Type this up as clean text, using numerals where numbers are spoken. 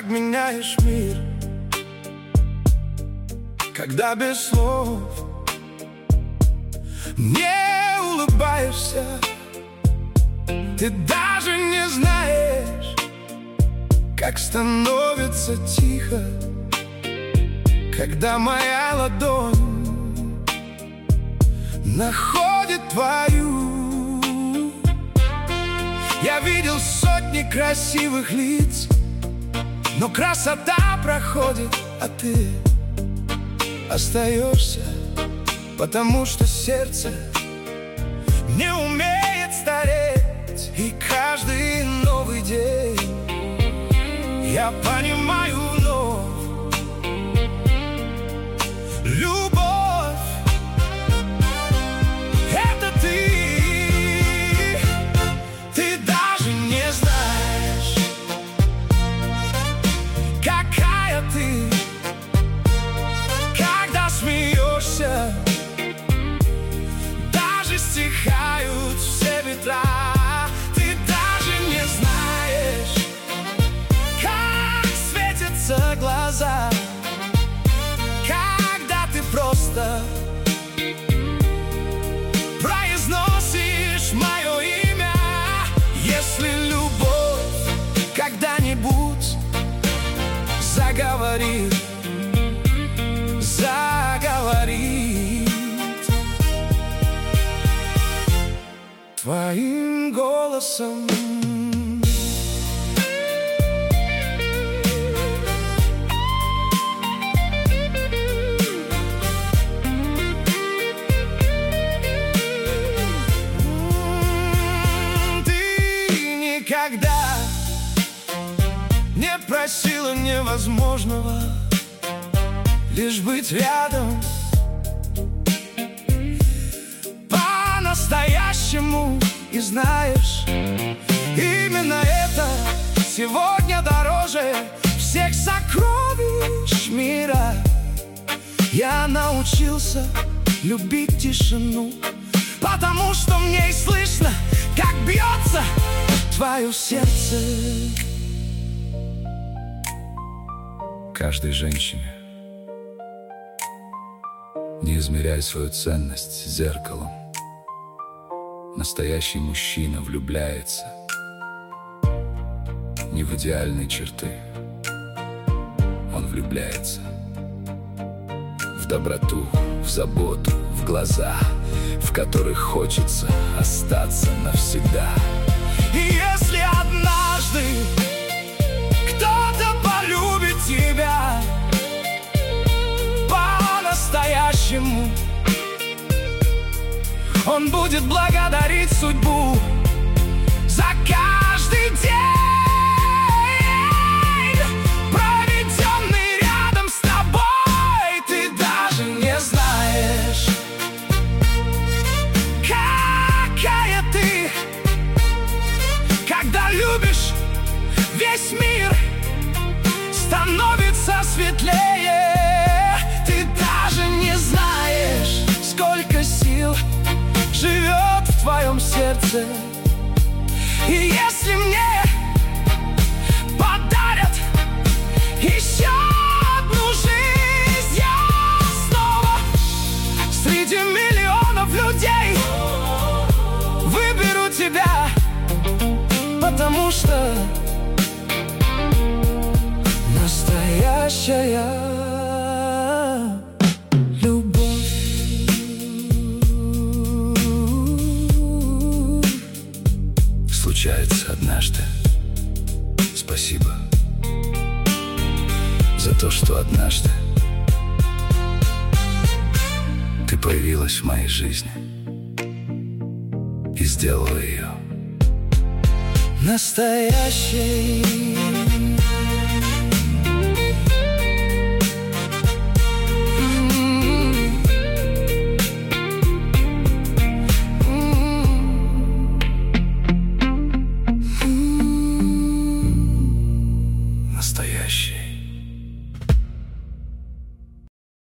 как меняешь мир, когда без слов мне улыбаешься. Ты даже не знаешь, как становится тихо, когда моя ладонь находит твою. Я видел сотни красивых лиц, но красота проходит, а ты остаешься, потому что сердце не умеет стареть. И каждый новый день я понимаю вновь: любовь — это ты. Ты даже не знаешь, какая ты, когда смеешься. Даже стихают все ветра. Ты даже не знаешь, как светятся глаза, когда ты просто произносишь мое имя. Если любовь когда-нибудь заговорит, твоим голосом. Ты никогда не просила невозможного, лишь быть рядом по-настоящему. И знаешь, именно это сегодня дороже всех сокровищ мира. Я научился любить тишину, потому что в ней слышно, как бьется твое сердце. Каждой женщине не измеряй свою ценность зеркалом. Настоящий мужчина влюбляется не в идеальные черты, он влюбляется в доброту, в заботу, в глаза, в которых хочется остаться навсегда. И если однажды кто-то полюбит тебя по-настоящему, он будет благодарить судьбу за каждый день, проведенный рядом с тобой. Ты даже не знаешь, какая ты, когда любишь, весь мир становится светлее. Ты даже не знаешь, сколько сил живет в твоем сердце. И если мне подарят еще одну жизнь, я снова среди миллионов людей выберу тебя, потому что настоящая случается однажды. Спасибо за то, что однажды ты появилась в моей жизни и сделала ее настоящей.